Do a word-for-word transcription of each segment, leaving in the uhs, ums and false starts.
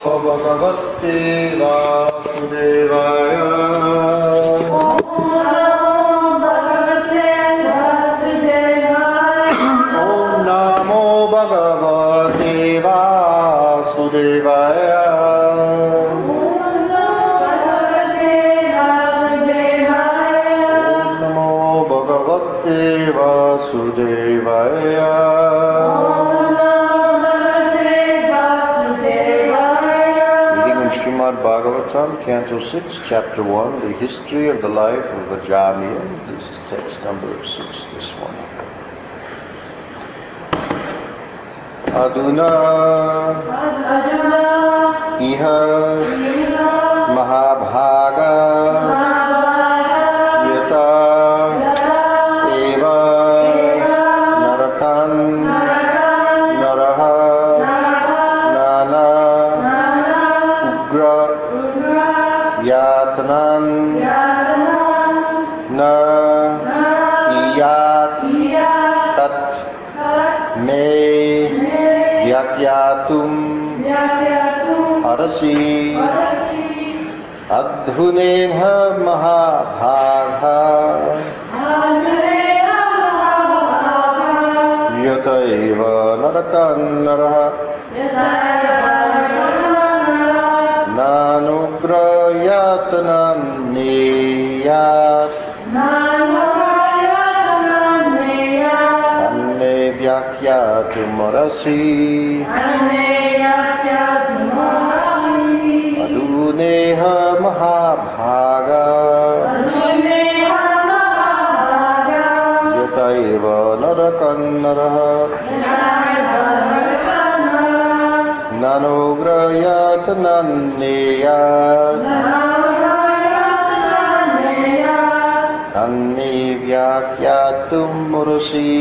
भगवते वासुदेवाय ॐ नमो भगवते वासुदेवाय ॐ नमो भगवते वासुदेवाय Srimad Bhagavatam, Canto six, Chapter one, The History of the Life of Vajrayana. This is text number six this morning. Aduna Iha Mahabhaga Yata Eva Narakan Naraha Nana Yatnan Na Iyat Tat Me Vyakyatum Arasi Adhuneha Mahabhagha Yataiva Narakan Naraha Nanugrayatnam niyat Tanme vyakyatumorasi Aduneha mahabhaga Yataiva narakannaraha Nanugrayatnam niyat Tanme vyakyatum murasi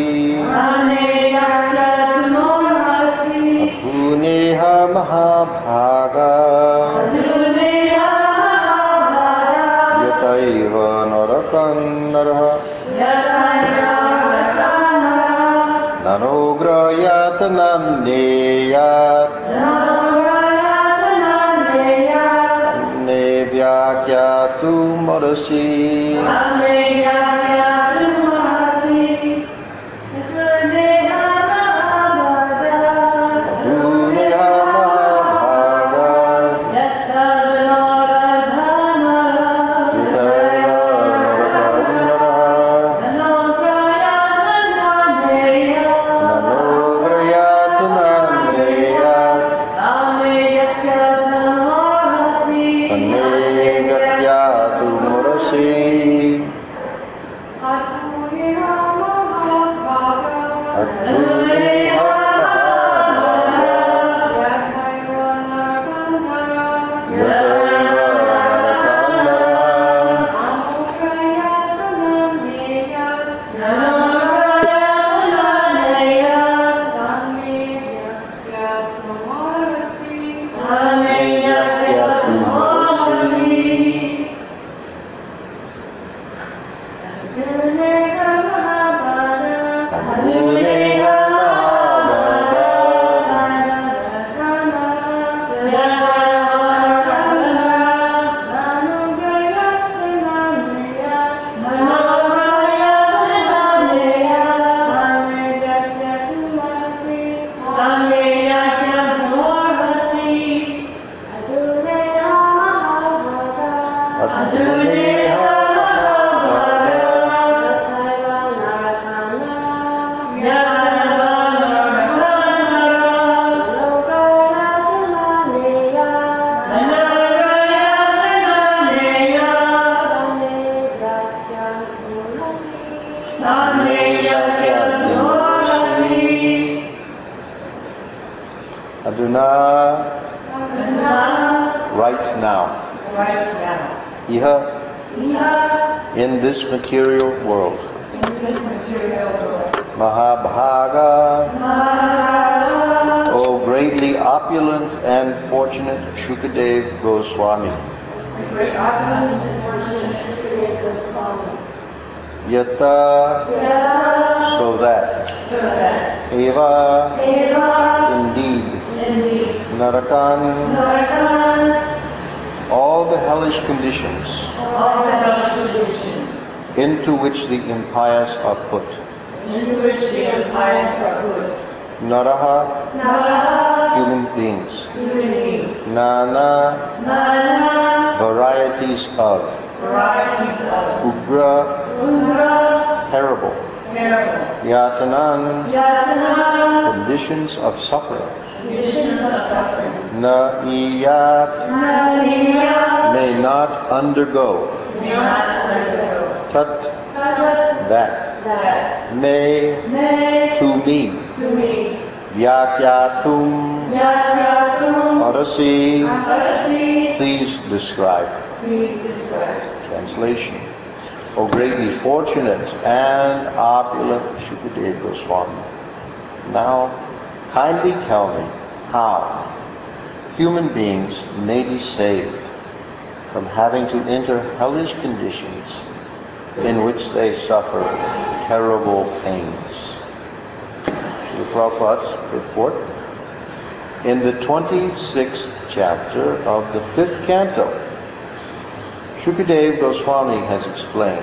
Aduneha mahabhaga Yataiva narakannaraha Nanugrayatnam niyat Tanme vyakyatum murasi Aduna, right now, right now, Iha, in this material world, in this material world, Mahabhaga, Mahabhaga, O greatly opulent and fortunate Shukadev Goswami, the great opulent and fortunate Shukadev Goswami, Yata, Yata, so that, so that, Eva, Eva, indeed, indeed, Narakan, Narakan, all the hellish conditions all the hellish conditions into which the impious are put. into which the impious are put. Naraha, Naraha, human beings. human beings. Nana, Nana, varieties of. varieties of. Ugra, Undra, terrible. terrible. Yatanan, Yatana, conditions of suffering. conditions of suffering. Naiyat, Naniya, may not undergo. may not undergo. Tat, Tata, that. that. May, May, to me. to me. Vyakyatum, Yatyatum, Arasi, Arasi, please describe. please describe. Translation. O greatly fortunate and opulent Shukadeva Goswami, now kindly tell me how human beings may be saved from having to enter hellish conditions in which they suffer terrible pains. Srila Prabhupada's report. In the twenty-sixth chapter of the fifth canto, Shukadeva Goswami has explained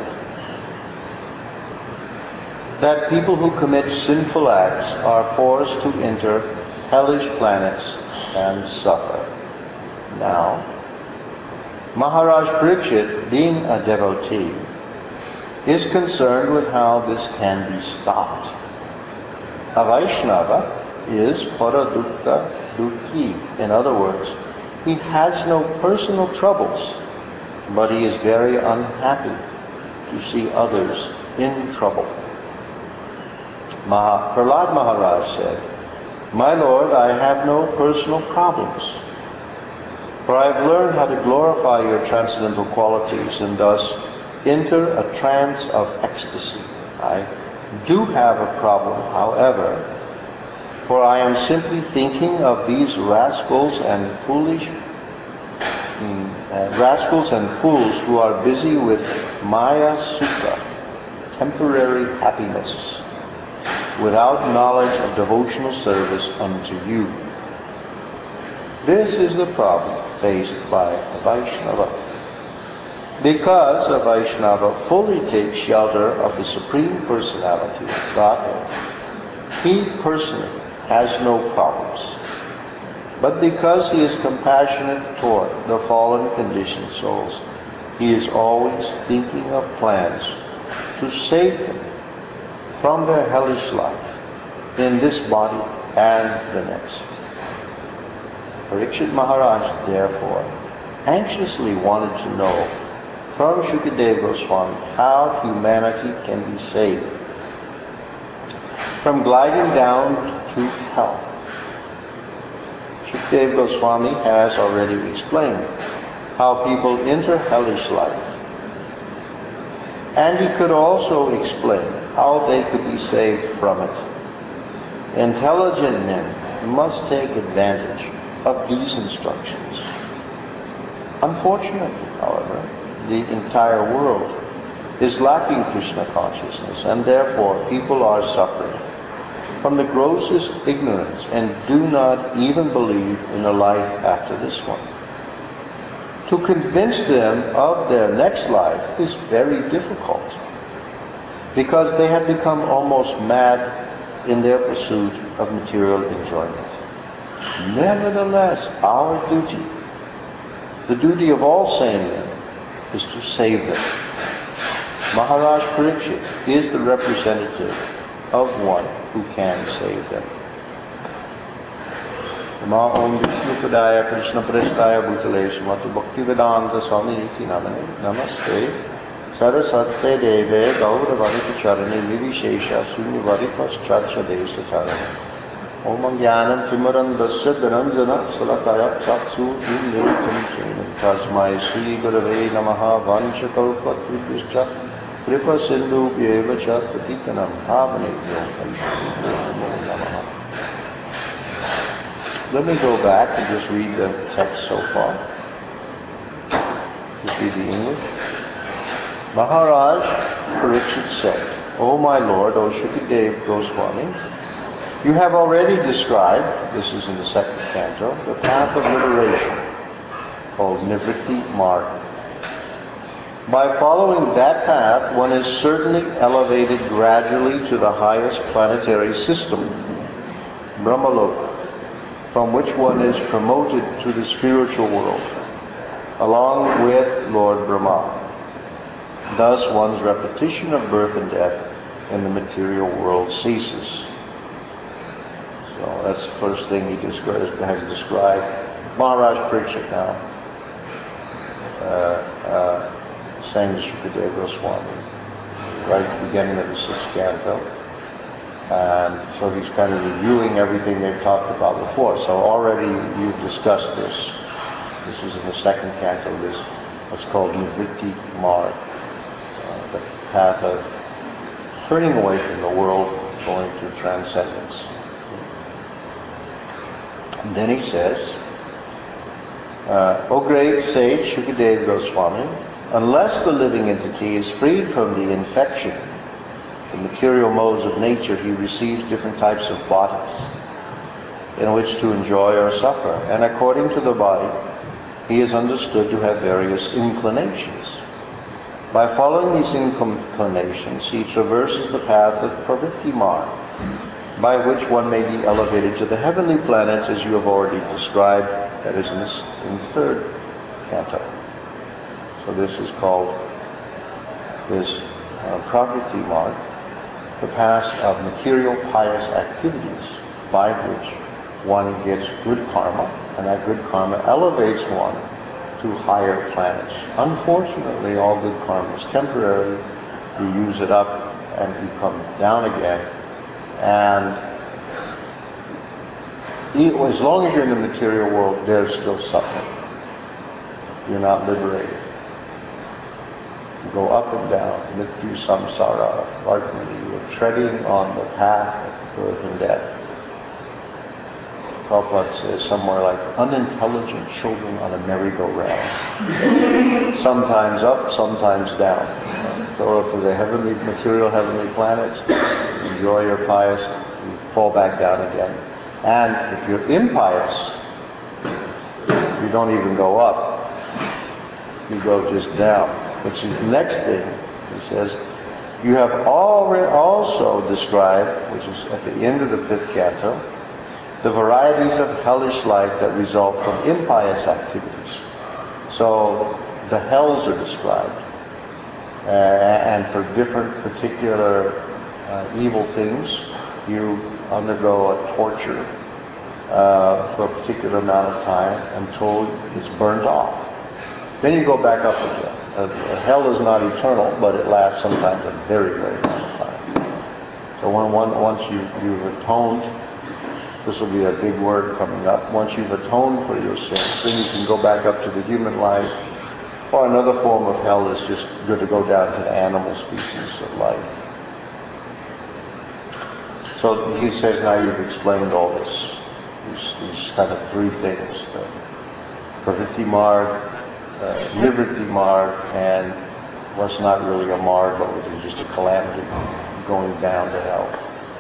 that people who commit sinful acts are forced to enter hellish planets and suffer. Now, Maharaj Parikshit, being a devotee, is concerned with how this can be stopped. A Vaishnava is paradukka dukhi. In other words, he has no personal troubles, but he is very unhappy to see others in trouble. Mah- Prahlad Maharaj said, "My Lord, I have no personal problems, for I have learned how to glorify your transcendental qualities and thus enter a trance of ecstasy. I do have a problem, however, for I am simply thinking of these rascals and foolish mm, uh, rascals and fools who are busy with Maya Sukha, temporary happiness, without knowledge of devotional service unto you." This is the problem faced by a Vaishnava. Because a Vaishnava fully takes shelter of the Supreme Personality of Godhead, he personally has no problems. But because he is compassionate toward the fallen conditioned souls, he is always thinking of plans to save them from their hellish life in this body and the next. Parikshit Maharaj, therefore, anxiously wanted to know from Shukadeva Goswami how humanity can be saved from gliding down to hell. Shukadeva Goswami has already explained how people enter hellish life. And he could also explain how they could be saved from it. Intelligent men must take advantage of these instructions. Unfortunately, however, the entire world is lacking Krishna consciousness, and therefore people are suffering from the grossest ignorance and do not even believe in a life after this one. To convince them of their next life is very difficult, because they have become almost mad in their pursuit of material enjoyment. Nevertheless, our duty, the duty of all sane men, is to save them. Maharaj Parikshit is the representative of one who can save them. Nama Om Vishnu Padaya Krishna Prestaya Bhutale Srimati Bhaktivedanta Swami Niti Namane Namaste Saraswate Deve Gaura Varita Charane Nivishesha Sunni Varipas Chacha Desa Charane Om Jnanam Timarandasya Dhananjana Salakaya Satsu Nilitam Chenam Tasmai Sri Gurave Namaha Vanchakalpatripuscha Kripa Sindhu Bhyevacha Patitanam Bhavanebhyo Vaishnavibhyo Namaha. Let me go back and just read the text so far. Just read the English. Maharaj Parikshit said, "O my Lord, O Shukadeva Goswami, You have already described, this is in the second canto, the path of liberation, called Nivritti Marg. By following that path, one is certainly elevated gradually to the highest planetary system, Brahmaloka, from which one is promoted to the spiritual world, along with Lord Brahma. Thus, one's repetition of birth and death in the material world ceases. So that's the first thing he describes, has described. Maharaj Parikshit now, uh, uh, saying to Shukadeva Goswami, right at the beginning of the sixth canto. And so he's kind of reviewing everything they've talked about before. So already you've discussed this. This is in the second canto, this what's called Nivritti Marg, uh, the path of turning away from the world, going to transcendence. And then he says, uh, O great sage Shukadeva Goswami, unless the living entity is freed from the infection, the material modes of nature, he receives different types of bodies in which to enjoy or suffer. And according to the body, he is understood to have various inclinations. By following these inclinations, he traverses the path of Pravritti Marg, by which one may be elevated to the heavenly planets, as you have already described. That is in, this, in the third canto. So this is called this uh, Pravritti Marg, the path of material pious activities by which one gets good karma, and that good karma elevates one to higher planets. Unfortunately, all good karma is temporary. You use it up and you come down again. And as long as you're in the material world, there's still suffering. You're not liberated. You go up and down, Nityu Samsara, Vartmani. You're treading on the path of birth and death. Prabhupada says somewhere like unintelligent children on a merry-go-round. Sometimes up, sometimes down. Go up to the heavenly, material heavenly planets, enjoy your pious, you fall back down again. And if you're impious, you don't even go up. You go just down. Which is the next thing. He says, you have already also described, which is at the end of the fifth canto, the varieties of hellish life that result from impious activities. So the hells are described. Uh, and for different particular uh, evil things, you undergo a torture uh, for a particular amount of time until it's burnt off. Then you go back up again. Uh, hell is not eternal, but it lasts sometimes a very, very long time. So when one, once you, you've atoned, this will be a big word coming up, once you've atoned for your sins, then you can go back up to the human life. Or another form of hell is just good to go down to the animal species of life. So he says, now you've explained all this, these, these kind of three things, the Pravritti Marg, uh, Nivritti Marg, and what's not really a marg, but which is just a calamity, going down to hell.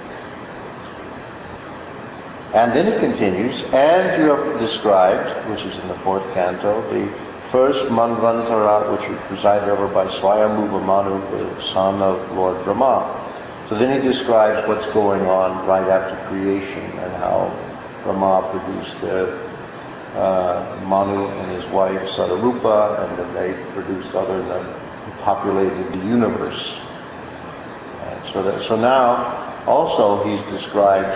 And then he continues, and you have described, which is in the fourth canto, the first Manvantara, which was presided over by Swayambhuva Manu, the son of Lord Brahma. So then he describes what's going on right after creation and how Brahma produced uh, uh, Manu and his wife Sadarupa, and then they produced other, and then populated the universe. And so that, so now also he's described.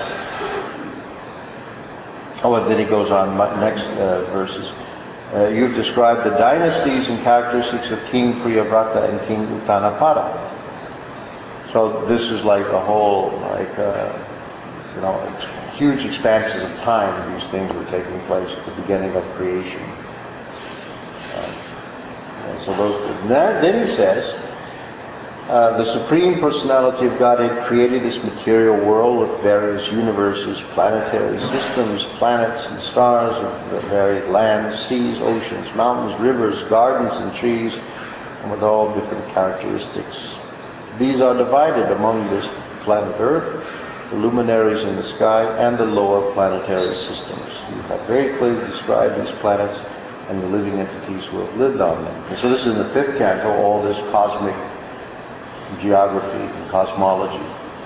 Oh, and then he goes on next uh, verses. Uh, you've described the dynasties and characteristics of King Priyavrata and King Uttanapada. So this is like a whole, like, uh, you know, huge expanses of time. These things were taking place at the beginning of creation. Uh, and so those. Then he says, uh, the Supreme Personality of Godhead created this material world with various universes, planetary systems, planets and stars, with varied lands, seas, oceans, mountains, rivers, gardens and trees, and with all different characteristics. These are divided among this planet Earth the luminaries in the sky, and the lower planetary systems. You have very clearly described these planets and the living entities who have lived on them. And so this is in the fifth canto, all this cosmic geography and cosmology.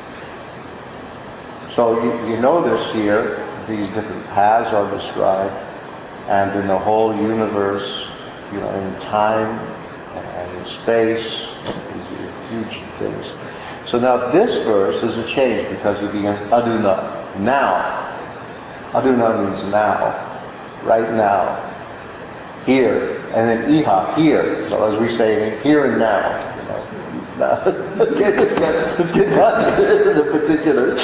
So you, you notice here, these different paths are described, and in the whole universe, you know, in time and in space, these are huge things. So now this verse is a change because he begins aduna, now. Aduna means now, right now, here, and then iha, here. So as we say, here and now. You know. Now, okay, let's get, let's get down to the particulars.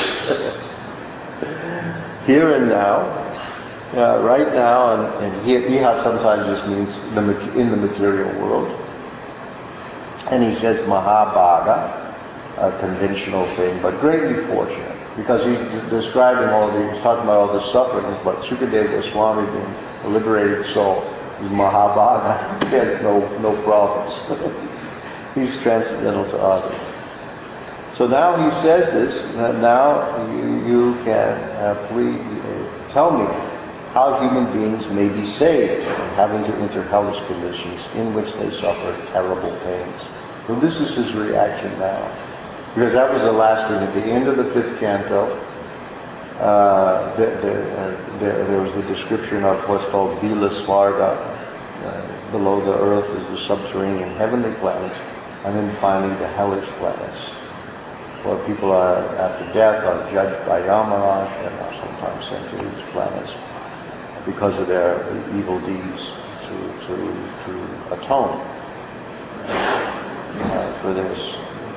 Here and now, uh, right now, and, and here, iha sometimes just means the, in the material world. And he says mahabhaga, a conventional thing, but greatly fortunate, because he's describing all the, he's talking about all the sufferings, but Sukadeva Goswami, being a liberated soul, is mahabhaga, he has no, no problems. He's transcendental to others. So now he says this, that now you, you can uh, please uh, tell me how human beings may be saved from having to enter hellish conditions in which they suffer terrible pains. So this is his reaction now. Because that was the last thing. At the end of the fifth canto, uh, the, the, uh, there, there was the description of what's called Vila Svarga. Uh, below the earth is the subterranean heavenly planets, and then finally the hellish planets, where people are, after death, are judged by Yamaraj and are sometimes sent to these planets because of their evil deeds to, to, to atone uh, for this.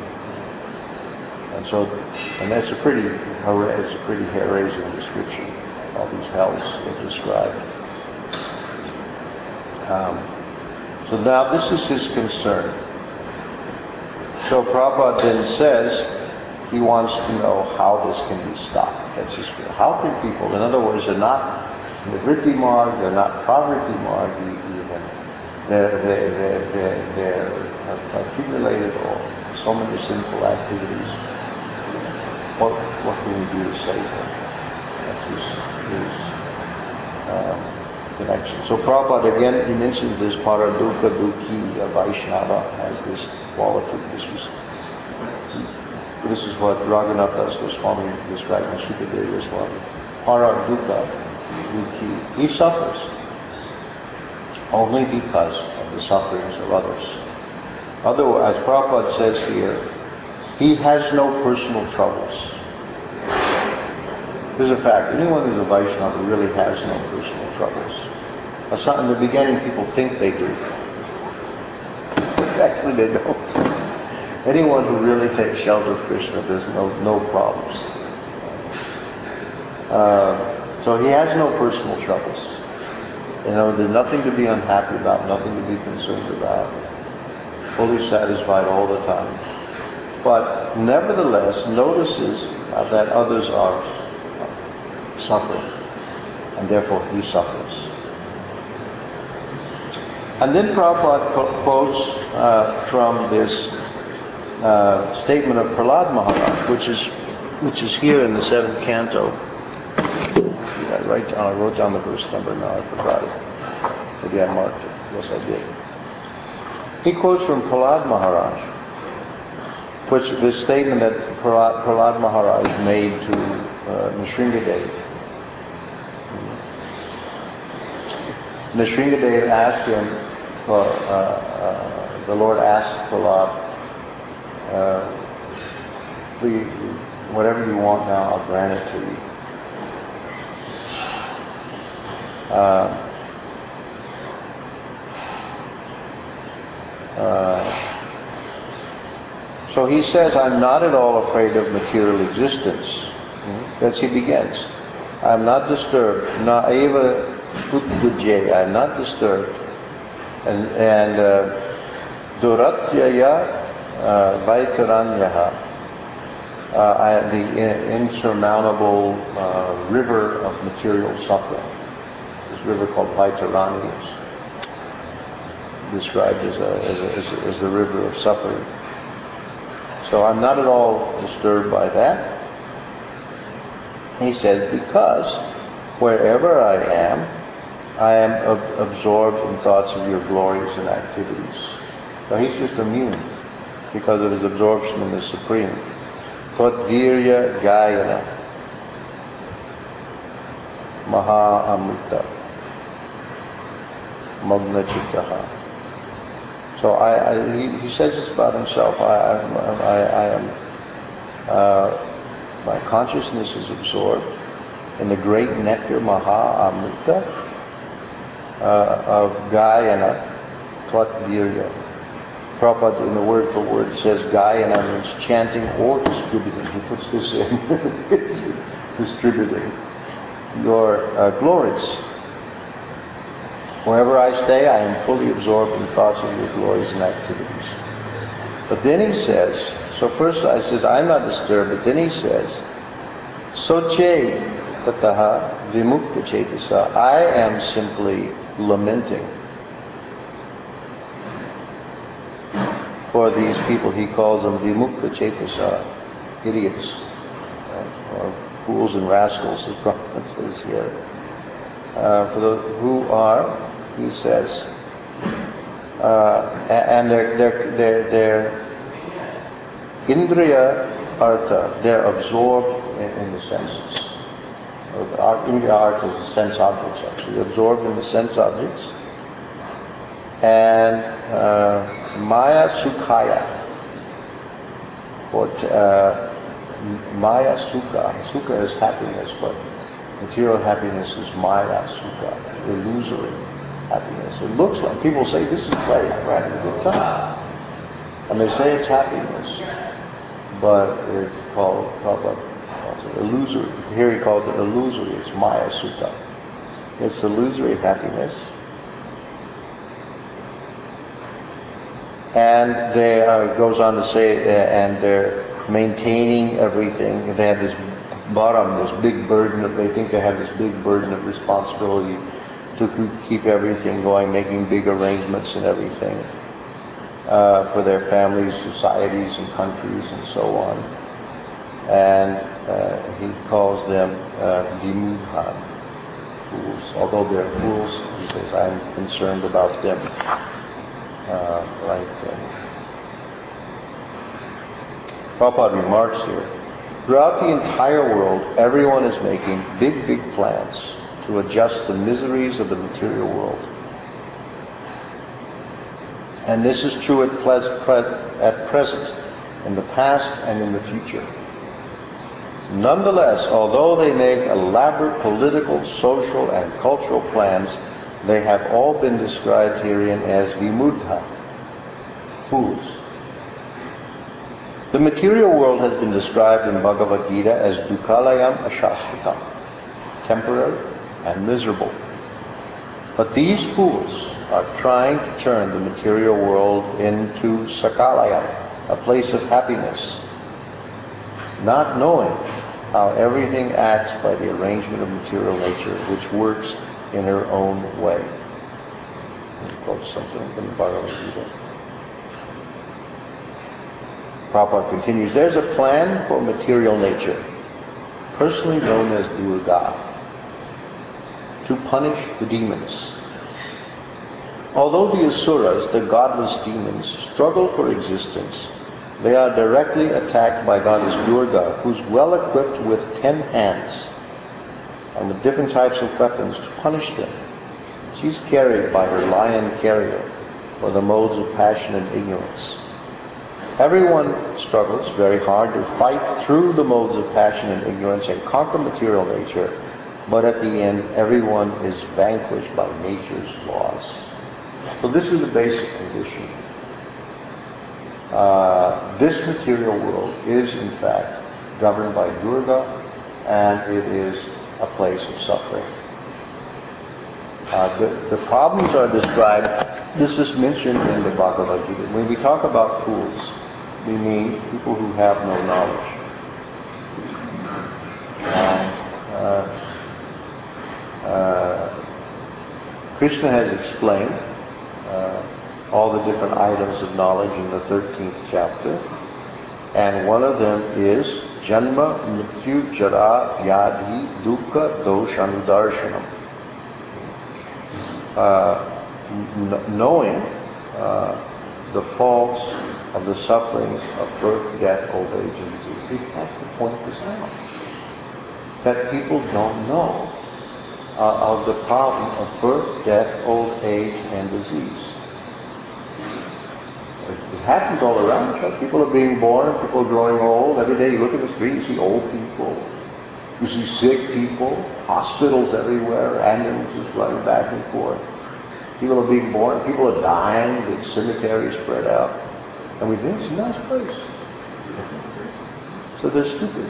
And so, and that's a pretty, it's a pretty hair-raising description. All these hells are described. Um, so now this is his concern. So Prabhupada then says he wants to know how this can be stopped. That's his fear. How can people, in other words, they're not Nivritti Marg, they're not Pravritti Marg even. They're, they're, they're, they're, they're accumulated or so many sinful activities. What, what can we do to save them? That's his, his um, connection. So Prabhupada, again, he mentions this Paradukkha Dukhi, a Vaishnava, has this quality. This was, this is what Raghunath Das Goswami described in Sukadeva Goswami. Paradukkha Dukhi. He suffers only because of the sufferings of others. Otherwise, as Prabhupada says here, he has no personal troubles. This is a fact. Anyone who's a Vaishnava really has no personal troubles. That's not, in the beginning, people think they do. Actually, they don't. Anyone who really takes shelter of Krishna, there's no, no problems. Uh, so he has no personal troubles. You know, there's nothing to be unhappy about, nothing to be concerned about. Fully satisfied all the time. But nevertheless notices uh, that others are suffering, and therefore he suffers. And then Prabhupada quotes uh, from this uh, statement of Prahlad Maharaj, which is which is here in the seventh canto. I, write down, I wrote down the verse number, now I forgot it. Maybe I marked it. Yes, I did. He quotes from Prahlad Maharaj, which this statement that Prahlad, Prahlad Maharaj made to uh, Nrsingadev. Nrsingadev asked him, uh, uh, the Lord asked Prahlad, uh, please, whatever you want now, I'll grant it to you. Uh, uh, so he says, I'm not at all afraid of material existence. That's he begins. I'm not disturbed. Na eva uddhajay. I'm not disturbed. And and uh, duratyaya uh, vaitaranyaha. Uh, I, the insurmountable uh, river of material suffering. This river called Vaitarani is described as a, as a, as a as the river of suffering. So I'm not at all disturbed by that. He says, because wherever I am, I am ab- absorbed in thoughts of your glories and activities. So he's just immune because of his absorption in the Supreme. Tvat-virya gayana maha amrita magna chittaha. So I, I he, he says this about himself. I, I, I, I am, uh, my consciousness is absorbed in the great nectar maha amrita uh, of gayana tvat-virya. Prabhupada, in the word for word, says gayana means chanting or distributing. He puts this in. Distributing your uh, glories. Wherever I stay, I am fully absorbed in thoughts of your glories and activities. But then he says, so first I says, I'm not disturbed, but then he says, Soche tataha vimukta cetasa. I am simply lamenting for these people. He calls them vimukta cetasa, idiots, right? Or fools and rascals, as Prabhupada says here. Uh, for those who are, he says, uh, and their their their their indriya artha, they're absorbed in, in the senses. Our indriya artha is the sense objects, actually absorbed in the sense objects. And uh, maya sukhaya, or uh, maya sukha. Sukha is happiness, but material happiness is maya sukha, illusory happiness. It looks like, people say this is great, we're having a good time. And they say it's happiness, but it's called, Prabhupada calls it illusory. Here he calls it illusory, it's maya sukha. It's illusory happiness. And they uh, goes on to say, uh, and they're maintaining everything. They have this bottom, this big burden of, they think they have this big burden of responsibility to keep everything going, making big arrangements and everything uh, for their families, societies, and countries, and so on. And uh, he calls them uh, vimudha, fools. Although they're fools, he says, I'm concerned about them. Uh, like uh, Prabhupada remarks here, throughout the entire world, everyone is making big, big plans to adjust the miseries of the material world. And this is true at, ples- pre- at present, in the past, and in the future. Nonetheless, although they make elaborate political, social, and cultural plans, they have all been described herein as vimudha, fools. The material world has been described in Bhagavad Gita as dukhalayam ashashvatam, temporary and miserable. But these fools are trying to turn the material world into sakalayam, a place of happiness, not knowing how everything acts by the arrangement of material nature, which works in her own way. He quotes something from the Bhagavad Gita. Prabhupada continues, there's a plan for material nature, personally known as Durga, to punish the demons. Although the asuras, the godless demons, struggle for existence, they are directly attacked by goddess Durga, who's well equipped with ten hands and with different types of weapons to punish them. She's carried by her lion carrier, or the modes of passion and ignorance. Everyone struggles very hard to fight through the modes of passion and ignorance and conquer material nature, but at the end, everyone is vanquished by nature's laws. So this is the basic condition. Uh, this material world is, in fact, governed by Durga, and it is a place of suffering. Uh, the, the problems are described, this is mentioned in the Bhagavad Gita. When we talk about fools, we mean people who have no knowledge. And uh, uh, Krishna has explained uh, all the different items of knowledge in the thirteenth chapter, and one of them is Janma, Mrityu, Jara, Vyadhi, Dukkha, Dosh, Anudarshanam. Uh, n- knowing uh, the faults of the sufferings of birth, death, old age, and disease. He has to point this out. That people don't know uh, of the problem of birth, death, old age, and disease. It happens all around us. People are being born, people are growing old. Every day you look in the street, you see old people. You see sick people, hospitals everywhere, ambulances running back and forth. People are being born, people are dying, the cemeteries spread out. And we think it's a nice place. So they're stupid.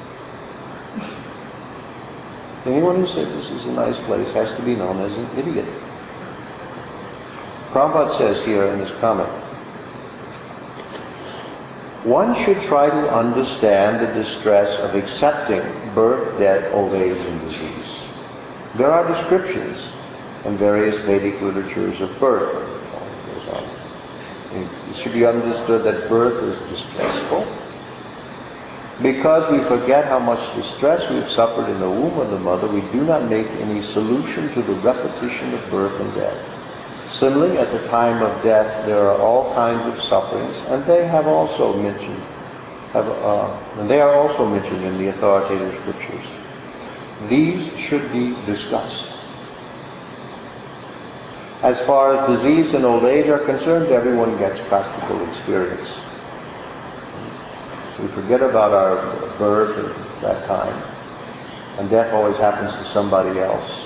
Anyone who says this is a nice place has to be known as an idiot. Prabhupada says here in his comment, one should try to understand the distress of accepting birth, death, old age, and disease. There are descriptions in various Vedic literatures of birth. It should be understood that birth is distressful because we forget how much distress we have suffered in the womb of the mother. We do not make any solution to the repetition of birth and death. Similarly, at the time of death, there are all kinds of sufferings, and they have also mentioned, have, uh, and they are also mentioned in the authoritative scriptures. These should be discussed. As far as disease and old age are concerned, everyone gets practical experience. We forget about our birth at that time, and death always happens to somebody else.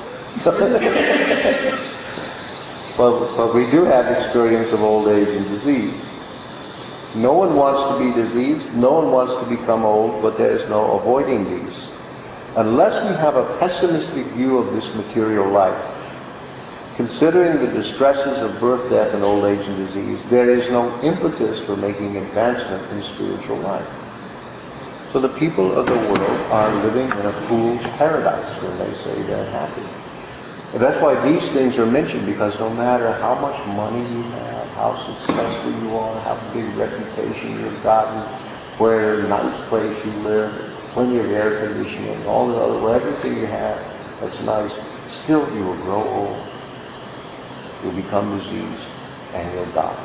But, but we do have experience of old age and disease. No one wants to be diseased, no one wants to become old, but there is no avoiding these. Unless we have a pessimistic view of this material life, considering the distresses of birth, death, and old age and disease, there is no impetus for making advancement in spiritual life. So the people of the world are living in a fool's paradise when they say they're happy. And that's why these things are mentioned, because no matter how much money you have, how successful you are, how big reputation you've gotten, where nice place you live, plenty of air conditioning, all the other, everything you have that's nice, still you will grow old. You'll become diseased, and you'll die.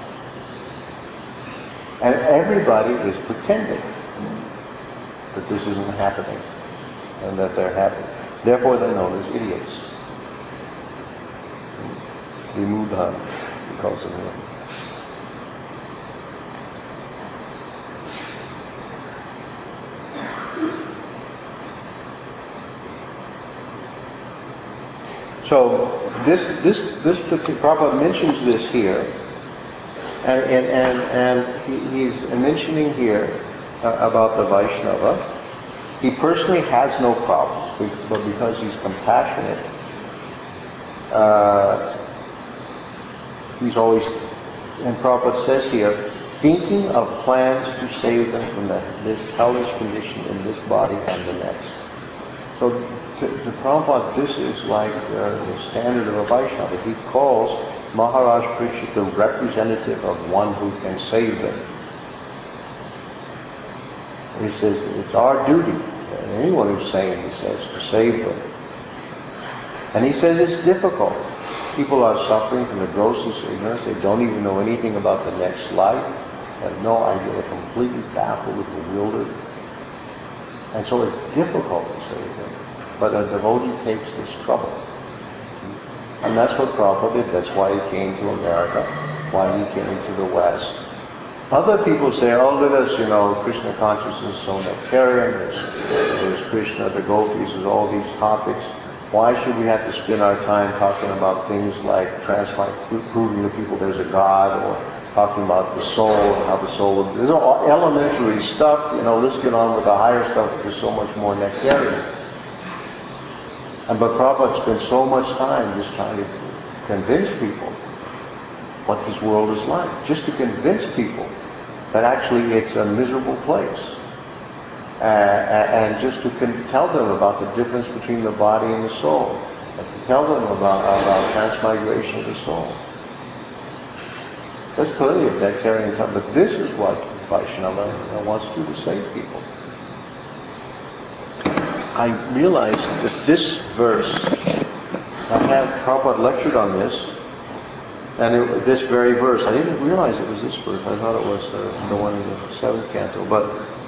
And everybody is pretending that this isn't happening, and that they're happy. Therefore, they're known as idiots. Vimudha, because of him. So this this this Prabhupada mentions this here, and and and, and he, he's mentioning here uh, about the Vaishnava. He personally has no problems, but because he's compassionate, uh, he's always, and Prabhupada says here, thinking of plans to save them from the, this hellish condition in this body and the next. So to, to Prabhupada, this is like uh, the standard of a Vaishnava. He calls Maharaj Parikshit the representative of one who can save them. He says it's our duty, anyone who's sane, he says, to save them. And he says it's difficult. People are suffering from the grossest ignorance. They don't even know anything about the next life. They have no idea. They're completely baffled and bewildered. And so it's difficult to save them. But a devotee takes this trouble. And that's what Prabhupada did. That's why he came to America, why he came to the West. Other people say, oh, let us, you know, Krishna consciousness is so nectarian. There's, there's Krishna, the gopis, there's all these topics. Why should we have to spend our time talking about things like transmi- proving to people there's a God, or talking about the soul and how the soul... There's all elementary stuff, you know, let's get on with the higher stuff, which is so much more nectarian. And but Prabhupada spent so much time just trying to convince people what this world is like. Just to convince people that actually it's a miserable place. Uh, and just to con- tell them about the difference between the body and the soul, and to tell them about, about transmigration of the soul. There's plenty of nectarian time, but this is what Vaishnava wants to do, to save people. I realized that this verse, I had Prabhupada lectured on this, and it, this very verse, I didn't realize it was this verse. I thought it was uh, the one in the seventh canto, but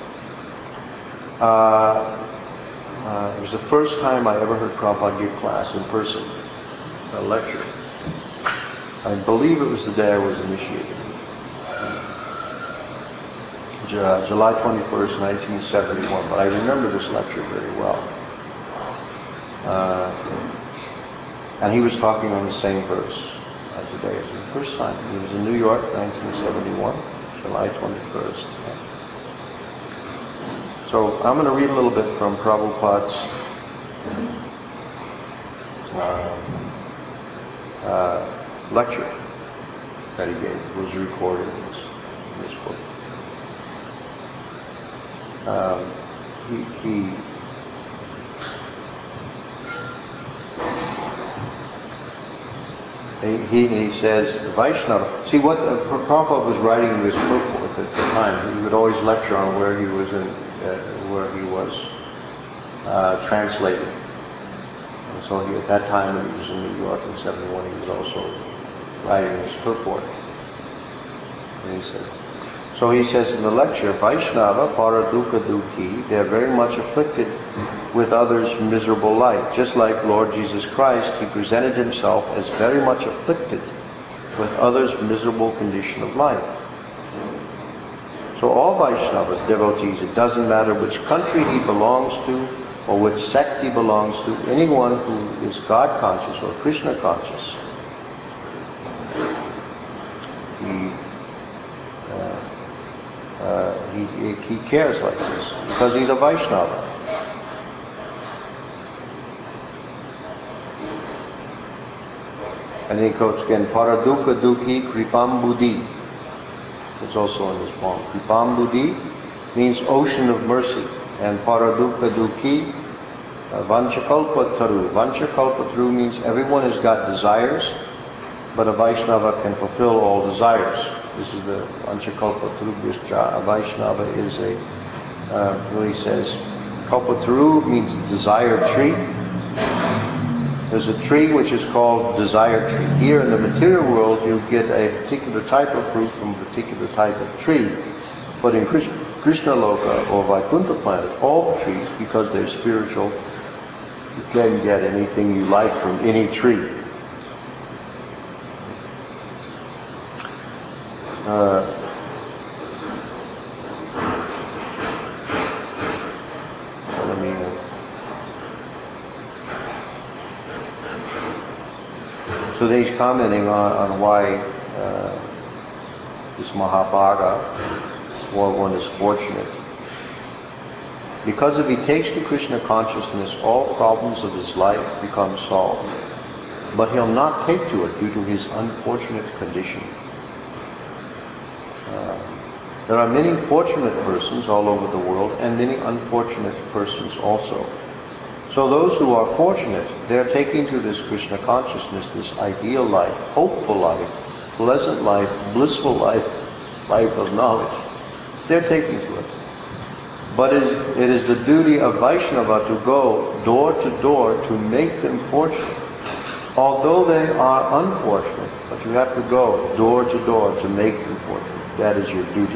uh, uh, it was the first time I ever heard Prabhupada give class in person, a lecture. I believe it was the day I was initiated. July twenty-first, nineteen seventy-one, but I remember this lecture very well. Uh, and he was talking on the same verse uh, today. It was the first time. He was in New York, nineteen seventy-one, July twenty-first. So I'm going to read a little bit from Prabhupada's uh, uh, lecture that he gave. It was recorded in this, in this book. Um, he, he He, he, he says, Vaishnava. See, what uh, Prabhupada was writing in his purport at the time, he would always lecture on where he was in, uh, where he was uh, translating. And so he, at that time, when he was in New York in seventy-one, he was also writing his purport. And he said, so he says in the lecture, Vaishnava, Paraduka Dukhi, they're very much afflicted with others' miserable life. Just like Lord Jesus Christ, he presented himself as very much afflicted with others' miserable condition of life. So all Vaishnavas, devotees, it doesn't matter which country he belongs to or which sect he belongs to, anyone who is God conscious or Krishna conscious, he, uh, uh, he, he cares like this because he's a Vaishnava. And he quotes again, Paraduka Dukhi Kripam Buddhi. It's also in this poem. Kripam Buddhi means ocean of mercy. And Paraduka Dukhi, uh, Vanchakalpataru. Vanchakalpataru means everyone has got desires, but a Vaishnava can fulfill all desires. This is the Vanchakalpataru Bhishja. A Vaishnava is a, uh, really says, Kalpataru means desired tree. There's a tree which is called desire tree. Here in the material world, you get a particular type of fruit from a particular type of tree. But in Krishna, Krishna Loka or Vaikuntha planet, all the trees, because they're spiritual, you can get anything you like from any tree. Uh, let me... Uh, So then he's commenting on, on why uh, this Mahabhaga, or one is fortunate. Because if he takes to Krishna consciousness, all problems of his life become solved. But he'll not take to it due to his unfortunate condition. Uh, there are many fortunate persons all over the world and many unfortunate persons also. So those who are fortunate, they're taking to this Krishna consciousness, this ideal life, hopeful life, pleasant life, blissful life, life of knowledge. They're taking to it. But it is, it is the duty of Vaishnava to go door to door to make them fortunate. Although they are unfortunate, but you have to go door to door to make them fortunate. That is your duty.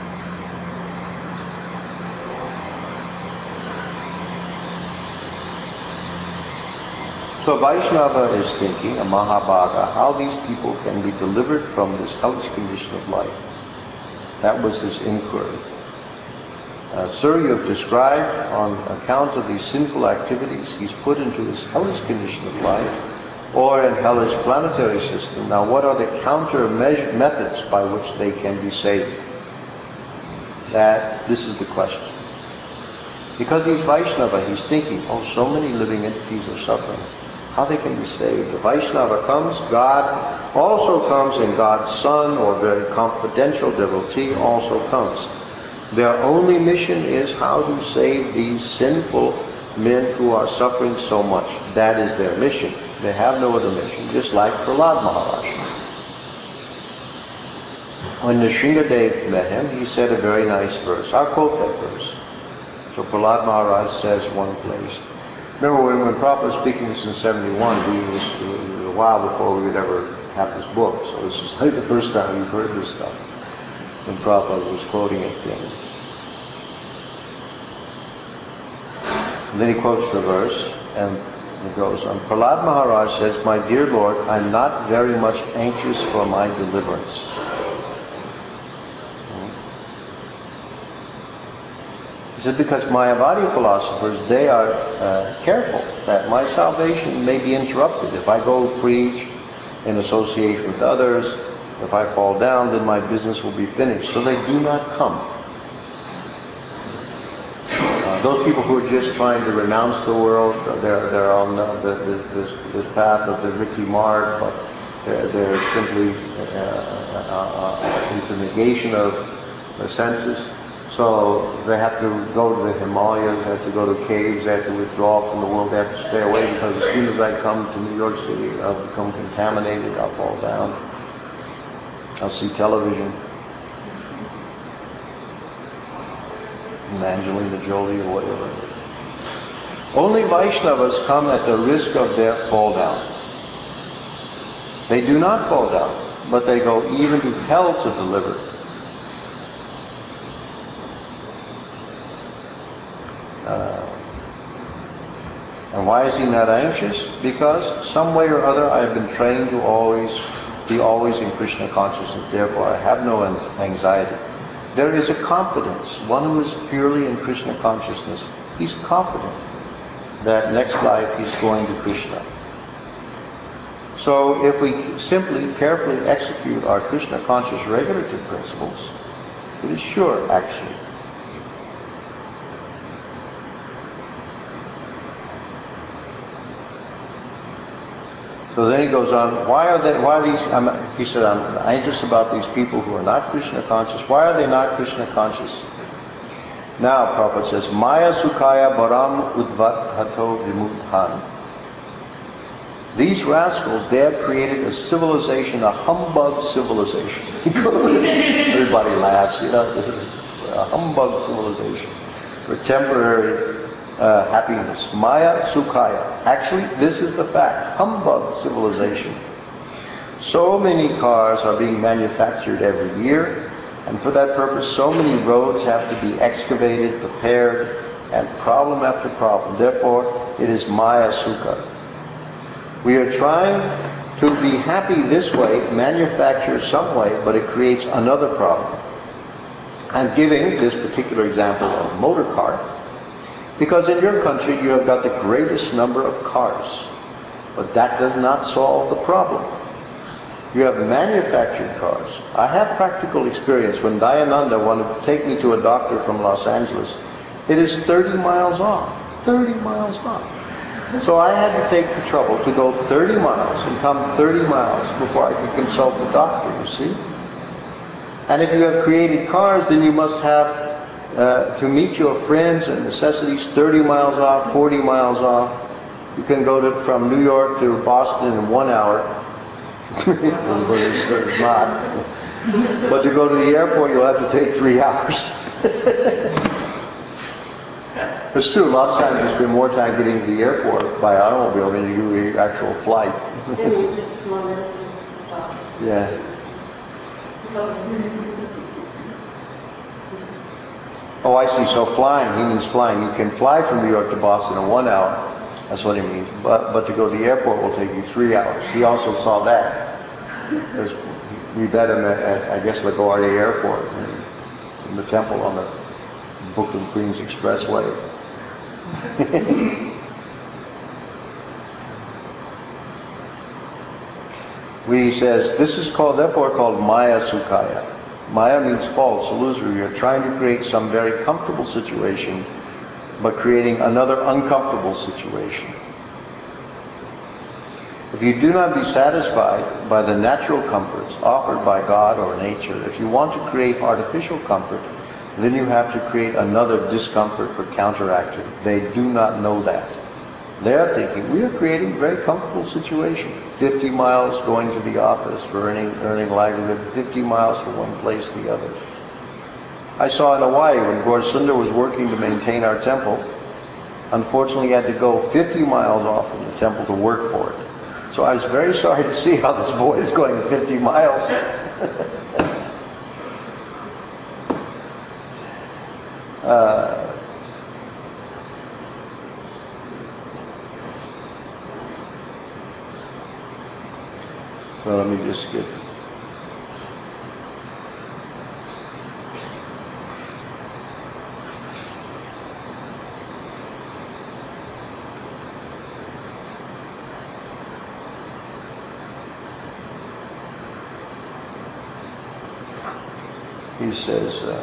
So Vaishnava is thinking, a Mahabhaga, how these people can be delivered from this hellish condition of life. That was his inquiry. Uh, Sir, you have described on account of these sinful activities, he's put into this hellish condition of life, or in hellish planetary system. Now what are the counter methods by which they can be saved? That, this is the question. Because he's Vaishnava, he's thinking, oh, so many living entities are suffering. How they can be saved. The Vaishnava comes, God also comes, and God's son, or very confidential devotee, also comes. Their only mission is how to save these sinful men who are suffering so much. That is their mission. They have no other mission, just like Prahlad Maharaj. When Nrsingadev met him, he said a very nice verse. I'll quote that verse. So Prahlad Maharaj says one place. Remember when, when Prabhupada was speaking this in seventy-one, we was, it was a while before we would ever have this book. So this is like the first time we've heard this stuff. When Prabhupada was quoting it then. And then he quotes the verse, and it goes on. Prahlad Maharaj says, "My dear Lord, I'm not very much anxious for my deliverance." He said, because Mayavadi philosophers, they are uh, careful that my salvation may be interrupted. If I go preach in association with others, if I fall down, then my business will be finished. So they do not come. Uh, those people who are just trying to renounce the world, they're, they're on the, the, the, this, this path of the Ricky Mark, but they're, they're simply uh, uh, uh, into negation of the senses. So they have to go to the Himalayas, they have to go to caves, they have to withdraw from the world, they have to stay away, because as soon as I come to New York City, I'll become contaminated, I'll fall down, I'll see television, and Angelina Jolie or whatever. Only Vaishnavas come at the risk of their fall down. They do not fall down, but they go even to hell to deliver. Uh, and why is he not anxious? Because some way or other I have been trained to always be always in Krishna consciousness. Therefore I have no anxiety. There is a confidence. One who is purely in Krishna consciousness, he's confident that next life he's going to Krishna. So if we simply carefully execute our Krishna conscious regulative principles, it is sure actually. So then he goes on, why are they, why are these, I'm, he said, I'm anxious about these people who are not Krishna conscious. Why are they not Krishna conscious? Now, Prabhupada says, Maya Sukhaya Baram Udvathato Vimudhan. These rascals, they have created a civilization, a humbug civilization. Everybody laughs, you know, a humbug civilization for temporary Uh, happiness. Maya Sukhaya. Actually, this is the fact. Humbug civilization. So many cars are being manufactured every year, and for that purpose, so many roads have to be excavated, prepared, and problem after problem. Therefore, it is Maya Sukha. We are trying to be happy this way, manufacture some way, but it creates another problem. I'm giving this particular example of motor car, because in your country you have got the greatest number of cars. But that does not solve the problem. You have manufactured cars. I have practical experience. When Dayananda wanted to take me to a doctor from Los Angeles, it is thirty miles off. thirty miles off. So I had to take the trouble to go thirty miles and come thirty miles before I could consult the doctor, you see. And if you have created cars, then you must have Uh, to meet your friends and necessities thirty miles off, forty miles off. You can go to, from New York to Boston in one hour. But it's, it's not. But to go to the airport, you'll have to take three hours. It's true. A lot of times you spend more time getting to the airport by automobile than you do the actual flight. And you just want to bus. Yeah. Oh, I see. So flying, he means flying. You can fly from New York to Boston in one hour. That's what he means. But but to go to the airport will take you three hours. He also saw that. There's, we met him at, at I guess, LaGuardia Airport, in, in the temple on the Brooklyn Queens Expressway. We says this is called, therefore called Maya Sukhaya. Maya means false, illusory. You're trying to create some very comfortable situation, but creating another uncomfortable situation. If you do not be satisfied by the natural comforts offered by God or nature, if you want to create artificial comfort, then you have to create another discomfort for counteracting. They do not know that. They're thinking, we are creating a very comfortable situation. fifty miles going to the office for earning, earning livelihood, fifty miles from one place to the other. I saw in Hawaii when Gaurasundar was working to maintain our temple, unfortunately he had to go fifty miles off from the temple to work for it. So I was very sorry to see how this boy is going fifty miles. uh, so let me just get... He says, uh,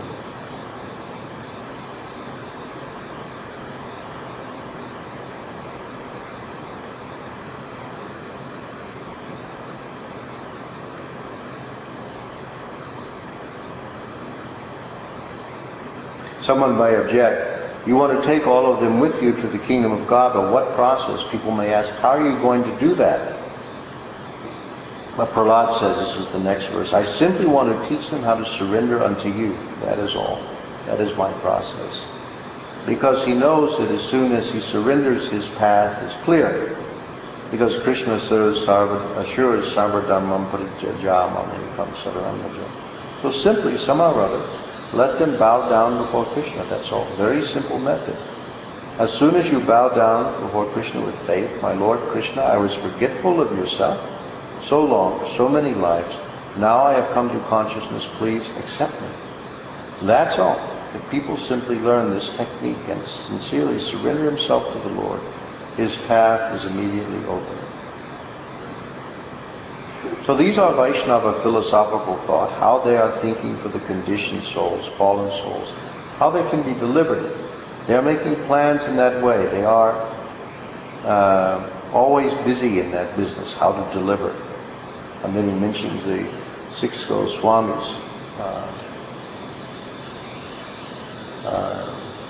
someone may object, you want to take all of them with you to the kingdom of God, but what process? People may ask, how are you going to do that? But Prahlad says, this is the next verse, I simply want to teach them how to surrender unto you. That is all. That is my process. Because he knows that as soon as he surrenders, his path is clear. Because Krishna says, assures sarvadharmam parijajam amekam saranam. So simply, somehow or other, let them bow down before Krishna. That's all. Very simple method. As soon as you bow down before Krishna with faith, my Lord Krishna, I was forgetful of yourself so long, for so many lives. Now I have come to consciousness. Please accept me. That's all. If people simply learn this technique and sincerely surrender himself to the Lord, his path is immediately open. So these are Vaishnava philosophical thought, how they are thinking for the conditioned souls, fallen souls, how they can be delivered. They are making plans in that way. They are uh, always busy in that business, how to deliver. And then he mentions the six Goswamis. Uh, uh,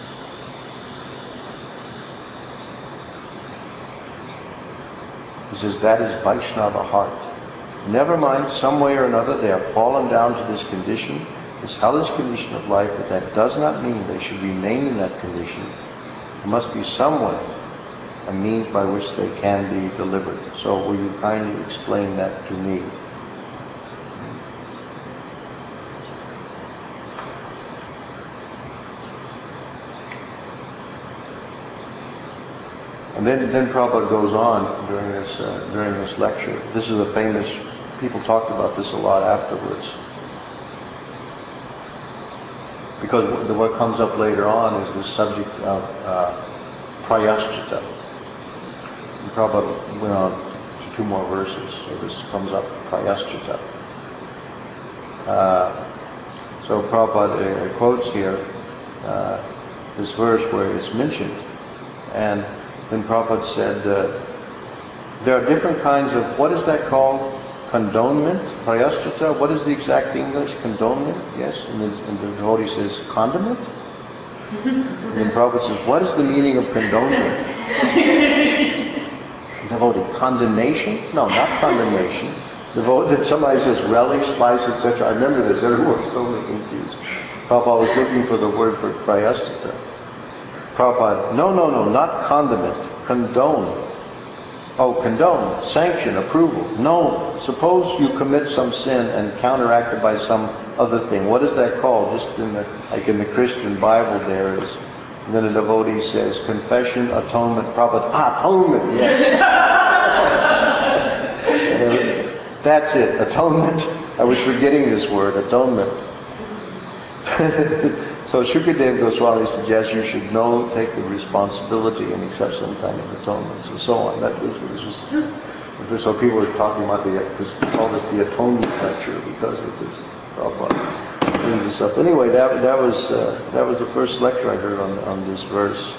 he says that is Vaishnava heart. Never mind, some way or another they have fallen down to this condition, this hellish condition of life, but that does not mean they should remain in that condition. There must be some way, a means by which they can be delivered. So will you kindly explain that to me? And then, then Prabhupada goes on during this uh, during this lecture. This is a famous, people talked about this a lot afterwards. Because what, what comes up later on is the subject of uh, Prayaschita. And Prabhupada went on to two more verses, so this comes up, Prayaschita. Uh, so Prabhupada uh, quotes here uh, this verse where it's mentioned. And then Prabhupada said, uh, there are different kinds of, what is that called? Condonement? Prayaschita? What is the exact English? Condonement? Yes? And, then, and the devotee says, condiment? And then Prabhupada says, what is the meaning of condonement? Devotee, condemnation? No, not condemnation. Devotee, that somebody says relish, spice, et cetera. I remember this, everyone was totally confused. Prabhupada was looking for the word for prayaschita. Prabhupada, no, no, no, not condiment, condone. Oh, condone, sanction, approval. No, suppose you commit some sin and counteract it by some other thing. What is that called? Just in the, like in the Christian Bible there is, and then a devotee says, confession, atonement, Prabhupada, ah, atonement, yes. uh, that's it, atonement. I was forgetting this word, atonement. So Shukadeva Goswami suggests you should know, take the responsibility and accept some kind of atonement, and so on. That was, this was, so people were talking about the, this, call this the atonement lecture because of this. Prabhupada brings this up. Anyway, that that was uh, that was the first lecture I heard on on this verse.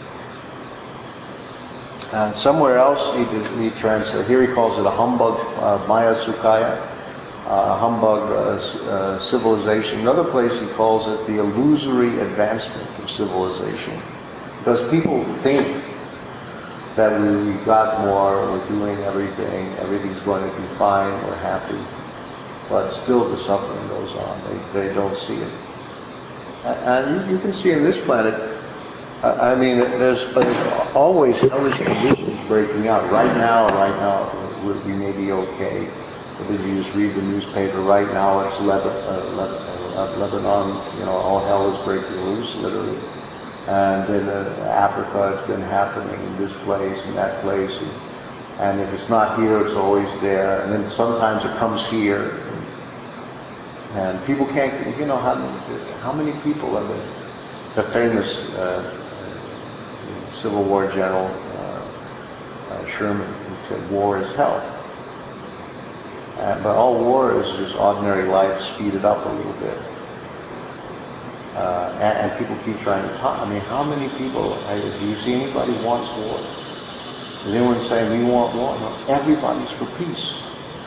And somewhere else he did, he translated. Here he calls it a humbug uh, Maya Sukhaya. Uh, humbug uh, uh, civilization. Another place he calls it the illusory advancement of civilization. Because people think that we, we got more, we're doing everything, everything's going to be fine, we're happy. But still the suffering goes on. They, they don't see it. And you, you can see in this planet, I I mean, there's, there's always hellish conditions breaking out. Right now, right now, we, we may be okay. But if you just read the newspaper, right now it's Leba, uh, Leb, uh, Lebanon, you know, all hell is breaking loose, literally. And in uh, Africa, it's been happening in this place and that place. And, and if it's not here, it's always there. And then sometimes it comes here. And people can't, you know, how, how many people have been, the famous uh, Civil War general, uh, uh, Sherman, who said, war is hell. Uh, but all war is just ordinary life speeded up a little bit. Uh, and, and people keep trying to talk. I mean, how many people, uh, do you see anybody wants war? Is anyone saying we want war? No, everybody's for peace.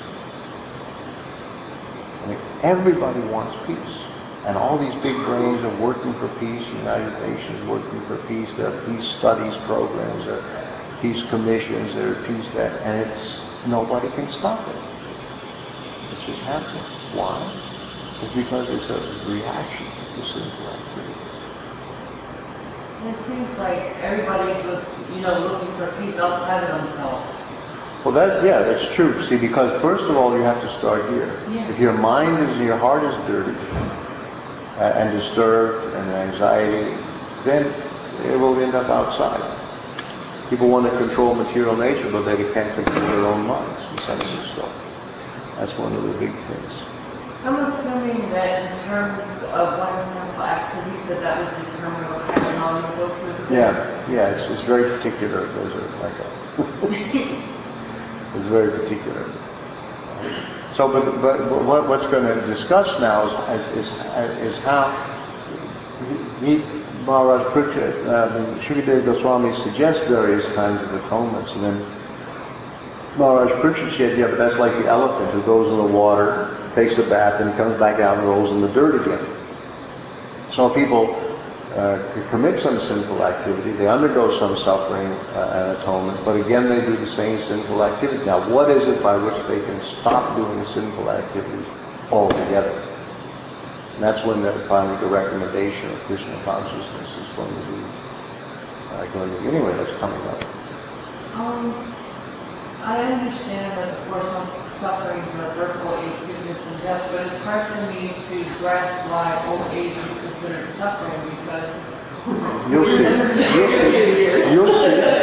I mean, everybody wants peace. And all these big brains are working for peace. The United Nations working for peace. There are peace studies programs. There are peace commissions. There are peace that, and it's nobody can stop it. It's just happening. Why? It's because it's a reaction to sinful activity. It seems like everybody's, look, you know, looking for peace outside of themselves. Well, that yeah, that's true. See, because first of all, you have to start here. Yeah. If your mind is, your heart is dirty uh, and disturbed and anxiety, then it will end up outside. People want to control material nature, but they can't control their own minds and senses. So that's one of the big things. I'm assuming that in terms of one simple activity, that that would determine what kind of hell you go to. Yeah, yeah, it's, it's very particular. There's a, like a, it's very particular. So, but, but what, what's going to discuss now is, is, is how he, he Maharaj Pritchett, uh, Shukadeva Goswami suggests various kinds of atonements, and then Maharaj Pritchett said, yeah, but that's like the elephant who goes in the water, takes a bath, and comes back out and rolls in the dirt again. So people uh, commit some sinful activity, they undergo some suffering uh, and atonement, but again they do the same sinful activity. Now, what is it by which they can stop doing sinful activities altogether? And that's when the, finally the recommendation of Krishna consciousness is going to be, uh, going to be, anyway, that's coming up. Um, I understand that, of course, some sufferings are birth, old age, sickness, and death, but it's hard for me to grasp why old age is considered suffering, because You'll see. You'll see. You'll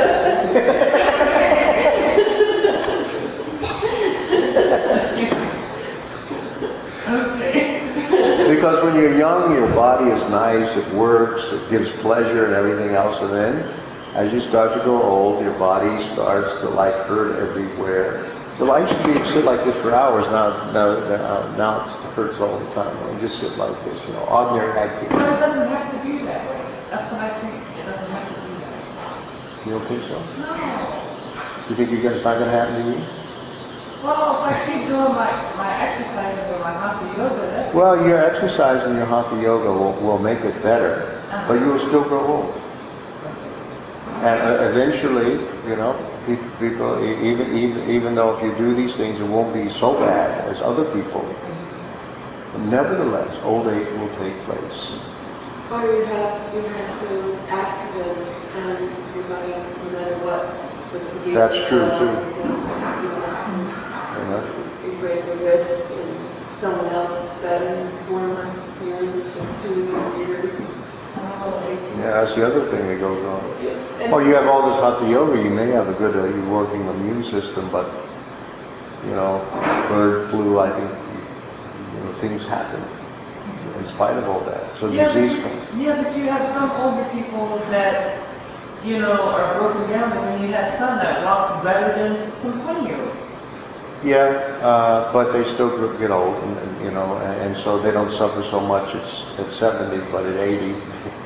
see. Okay. Because when you're young, your body is nice, it works, it gives pleasure and everything else, and then as you start to grow old, your body starts to like hurt everywhere. Well, I used to be sit like this for hours. Now, now, now, now it hurts all the time. I mean, just sit like this, you know, ordinary activity. Well, it doesn't have to be that way. That's what I think. It doesn't have to be that way. You don't think so? No. You think you're gonna, it's not going to happen to you? Well, if I keep doing my, my exercises or my hatha yoga, that's... Well, your exercise and your hatha yoga will, will make it better, uh-huh. but you will still grow old. And uh, eventually, you know, people, people, even even even though if you do these things, it won't be so bad as other people. But nevertheless, old age will take place. Or you have you have some accident and your body, no matter what, doesn't forgive That's true too. Things, you know, Yeah. you break a wrist and someone else is better in four months. Yours is from two years. Yeah, that's the other thing that goes on. Oh, you have all this hatha yoga. You may have a good, uh, you're working immune system, but you know, bird flu. I think you know things happen in spite of all that. So yeah, disease but, comes. Yeah, but you have some older people that, you know, are broken down, but then you have some that walk better than some twenty-year-olds. Yeah, uh, but they still get old, and, and you know, and, and so they don't suffer so much at, at seventy, but at eighty.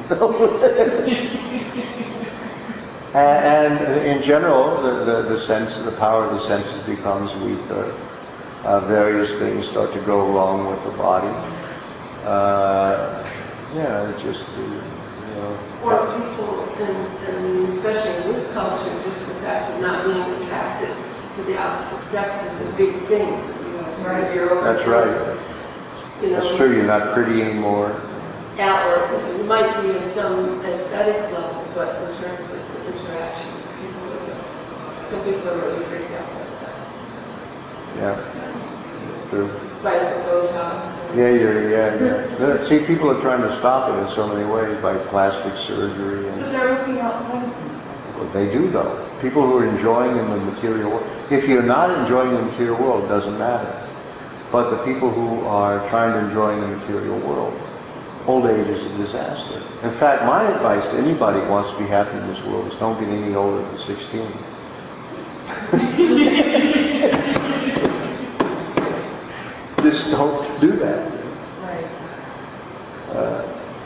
and, and in general, the, the, the sense, the power of the senses becomes weaker. Uh, various things start to go wrong with the body. Uh, yeah, it just, uh, you know. Or people, and, and especially in this culture, just the fact of not being attracted to the opposite sex is a big thing. You know, right. You're over That's right. You know, That's true. You're not pretty anymore. outward. It might be at some aesthetic level, but in terms of the interaction with people with us, some people are really freaked out by that. Yeah, true. Despite the Botox. Yeah, yeah, yeah, yeah. See, people are trying to stop it in so many ways by plastic surgery and. But they're looking outside of themselves. Well, they do though. People who are enjoying in the material world. If you're not enjoying the material world, it doesn't matter. But the people who are trying to enjoy the material world, old age is a disaster. In fact, my advice to anybody who wants to be happy in this world is don't get any older than sixteen. Just don't do that. Right. Uh,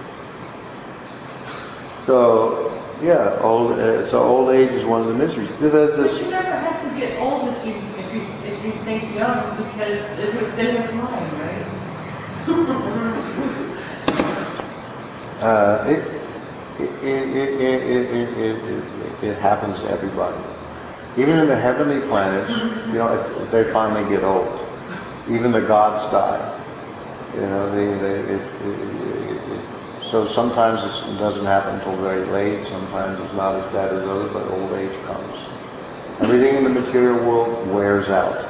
so, yeah, old. Uh, so old age is one of the miseries. There's this. But you never have to get old if you if you if you think young, because it's a state of mind, right? Uh, it, it, it, it, it, it, it, it happens to everybody. Even in the heavenly planets, you know, it, they finally get old. Even the gods die. You know, they, they, it, it, it, it, so sometimes it doesn't happen until very late. Sometimes it's not as bad as others, but old age comes. Everything in the material world wears out.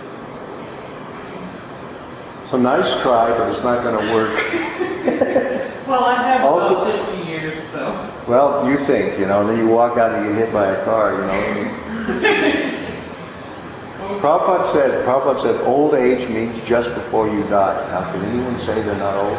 So nice try, but it's not going to work. Well, I have Okay. about fifty years, so. Well, you think, you know, and then you walk out and you get hit by a car, you know. Prabhupada said, Prabhupada said, old age means just before you die. Now, can anyone say they're not old?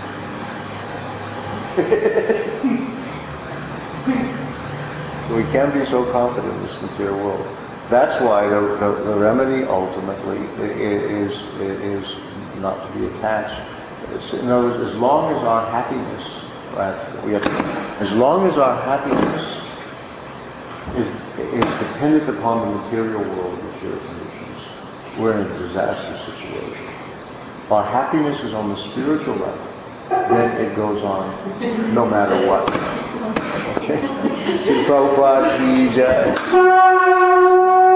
So we can't be so confident in this material world. That's why the, the, the remedy ultimately is, is not to be attached. In other words, as long as our happiness, right, we have to, as long as our happiness is, is dependent upon the material world, material conditions, we're in a disaster situation. If our happiness is on the spiritual level, then it goes on no matter what. Okay? Prabhupada, he